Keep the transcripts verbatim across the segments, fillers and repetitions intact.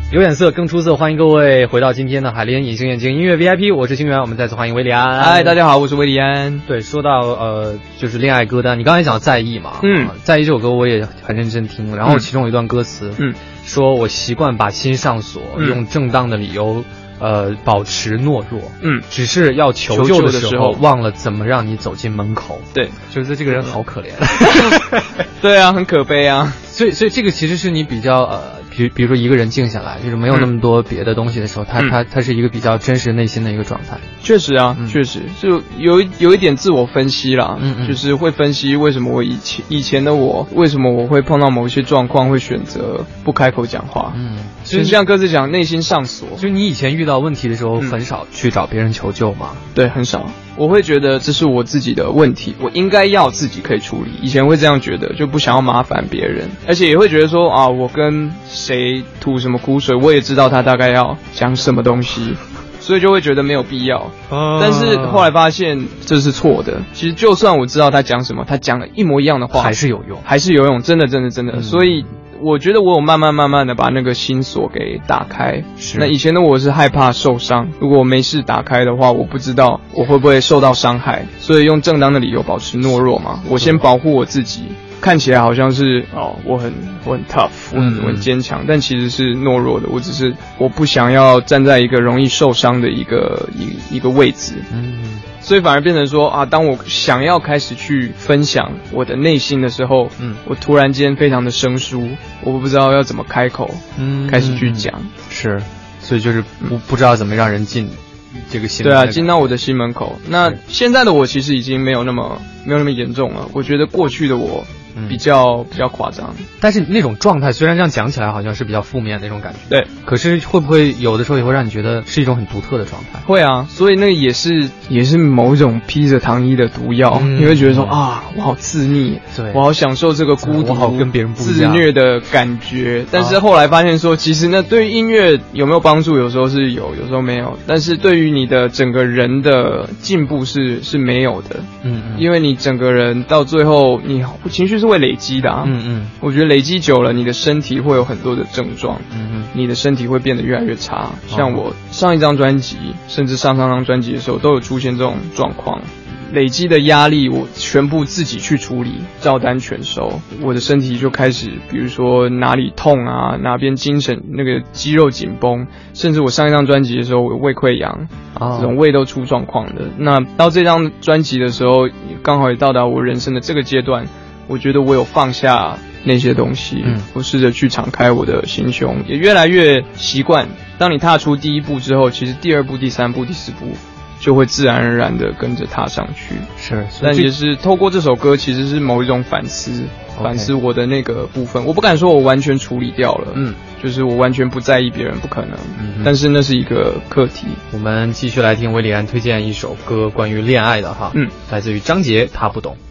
有眼色更出色，欢迎各位回到今天的海莲隐形眼镜音乐 V I P， 我是星源，我们再次欢迎维里安。 嗨，大家好，我是维里安。 对，说到呃，就是恋爱歌单，你刚才讲在意嘛， 嗯， 在意这首歌我也很认真听，然后其中有一段歌词， 嗯， 说我习惯把心上锁，嗯、用正当的理由。呃，保持懦弱， 嗯， 只是要求救的时候，忘了怎么让你走进门口。 对， 就是这个人好可怜。 对啊，很可悲啊。 所以，所以这个其实是你比较呃，比比如说一个人静下来，就是没有那么多别的东西的时候，他、嗯、他他是一个比较真实内心的一个状态。 确实啊，嗯、确实就有有一点自我分析啦， 嗯嗯， 就是会分析为什么我以前以前的我，为什么我会碰到某一些状况会选择不开口讲话， 嗯， 所以像歌词讲内心上锁， 就是你以前遇到问题的时候，很少去找别人求救嘛？ 嗯、对，很少。我会觉得这是我自己的问题，我应该要自己可以处理。以前会这样觉得，就不想要麻烦别人，而且也会觉得说啊，我跟谁吐什么苦水，我也知道他大概要讲什么东西，所以就会觉得没有必要。 啊、 但是后来发现这是错的。其实就算我知道他讲什么，他讲了一模一样的话， 还是有用， 还是有用，真的，真的，真的。嗯、所以。我觉得我有慢慢慢慢的把那个心锁给打开。 是。 那以前的我是害怕受伤，如果我没事打开的话，我不知道我会不会受到伤害，所以用正当的理由保持懦弱嘛。我先保护我自己，看起来好像是哦，我很我很 tough， 我很、嗯、我很坚强，但其实是懦弱的。我只是我不想要站在一个容易受伤的一个一一个位置。 嗯。 所以反而变成说啊，当我想要开始去分享我的内心的时候，嗯，我突然间非常的生疏，我不知道要怎么开口，嗯，开始去讲， 是，所以就是不不知道怎么让人进这个心， 对啊，进到我的心门口。那现在的我其实已经没有那么没有那么严重了，我觉得过去的我比较、嗯、比较夸张， 但是那种状态虽然这样讲起来好像是比较负面的那种感觉， 对， 可是会不会有的时候也会让你觉得是一种很独特的状态？ 会啊，所以那个也是也是某一种披着糖衣的毒药，嗯、你会觉得说啊，我好自溺， 对， 我好享受这个孤独， 我好跟别人不一样自虐的感觉。但是后来发现说，其实那对于音乐有没有帮助，有时候是有，有时候没有。但是对于你的整个人的进步是是没有的， 嗯嗯， 因为你整个人到最后，你情绪是会累积的啊。 嗯嗯， 我觉得累积久了，你的身体会有很多的症状， 嗯嗯， 你的身体会变得越来越差。像我上一张专辑，甚至上上张专辑的时候，都有出现这种状况。累积的压力，我全部自己去处理，照单全收。我的身体就开始，比如说哪里痛啊，哪边精神那个肌肉紧绷，甚至我上一张专辑的时候，我胃溃疡，这种胃都出状况的。那到这张专辑的时候，刚好也到达我人生的这个阶段。我觉得我有放下那些东西，嗯，我试着去敞开我的心胸，也越来越习惯。当你踏出第一步之后，其实第二步、第三步、第四步就会自然而然的跟着踏上去。 是， 但也是透过这首歌，其实是某一种反思， okay. 反思我的那个部分。我不敢说我完全处理掉了，嗯，就是我完全不在意别人，不可能。嗯，但是那是一个课题。 我们继续来听维里安推荐一首歌，关于恋爱的哈，嗯，来自于张杰，他不懂。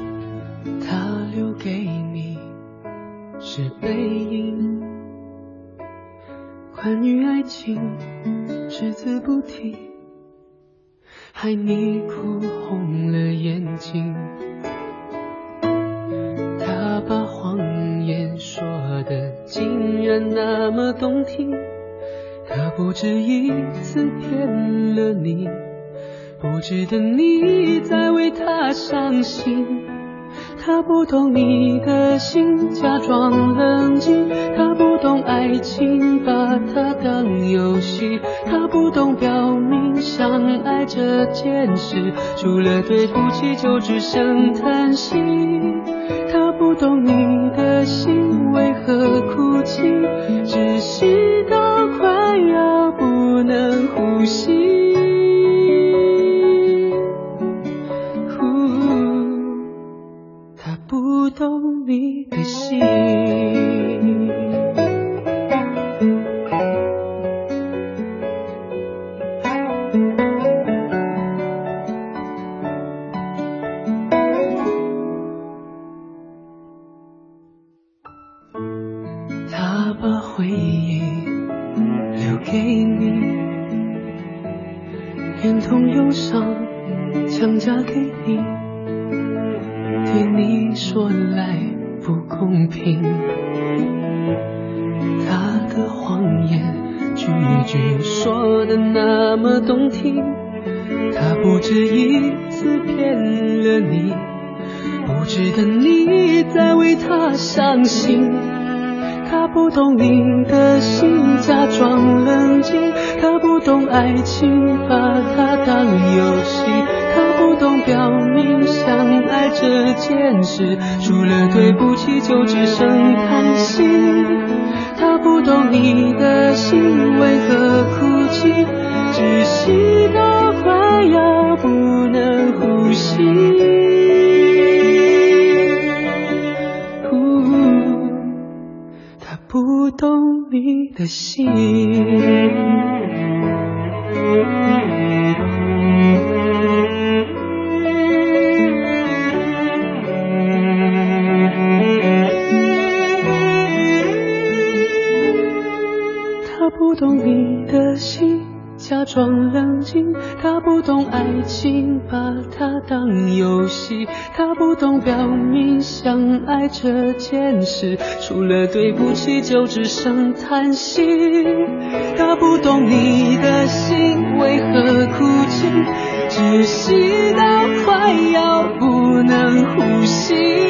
是背影，关于爱情只字不提，害你哭红了眼睛。他把谎言说得竟然那么动听，他不止一次骗了你，不值得你再为他伤心。他不懂你的心，假装冷静，他不懂爱情，把它当游戏，他不懂表明相爱这件事，除了对不起就只剩叹息。他不懂你的心为何哭泣，窒息到快要不能呼吸。不懂你的心，他把回忆留给你，连同忧伤强加给你，对你说来不公平，他的谎言句句说的那么动听，他不止一次骗了你，不值得你再为他伤心。他不懂你的心，假装冷静，他不懂爱情，把它当游戏，他不懂表明相爱这件事，除了对不起就只剩叹息。他不懂你的心为何哭泣，窒息到快要不能呼吸。他不懂你的心。他不懂你的心，假装冷静，他不懂爱情，把它当游戏，他不懂表明相爱这件事，除了对不起就只剩叹息。他不懂你的心为何哭泣，窒息到快要不能呼吸。